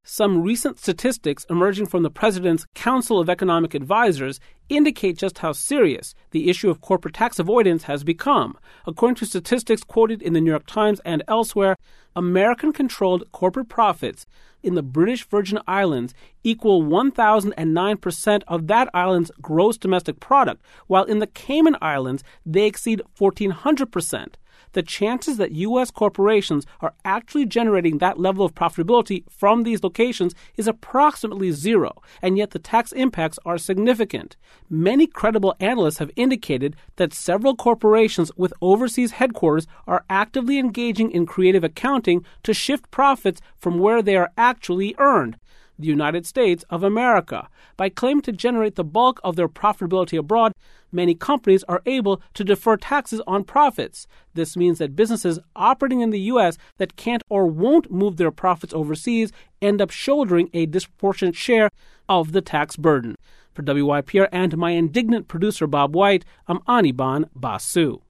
Some recent statistics emerging from the President's Council of Economic Advisors indicate just how serious the issue of corporate tax avoidance has become. According to statistics quoted in the New York Times and elsewhere, American-controlled corporate profits in the British Virgin Islands equal 1,009% of that island's gross domestic product, while in the Cayman Islands they exceed 1,400%. The chances that U.S. corporations are actually generating that level of profitability from these locations is approximately zero, and yet the tax impacts are significant. Many credible analysts have indicated that several corporations with overseas headquarters are actively engaging in creative accounting to shift profits from where they are actually earned, the United States of America. By claiming to generate the bulk of their profitability abroad, many companies are able to defer taxes on profits. This means that businesses operating in the U.S. that can't or won't move their profits overseas end up shouldering a disproportionate share of the tax burden. For WYPR and my indignant producer Bob White, I'm Anirban Basu.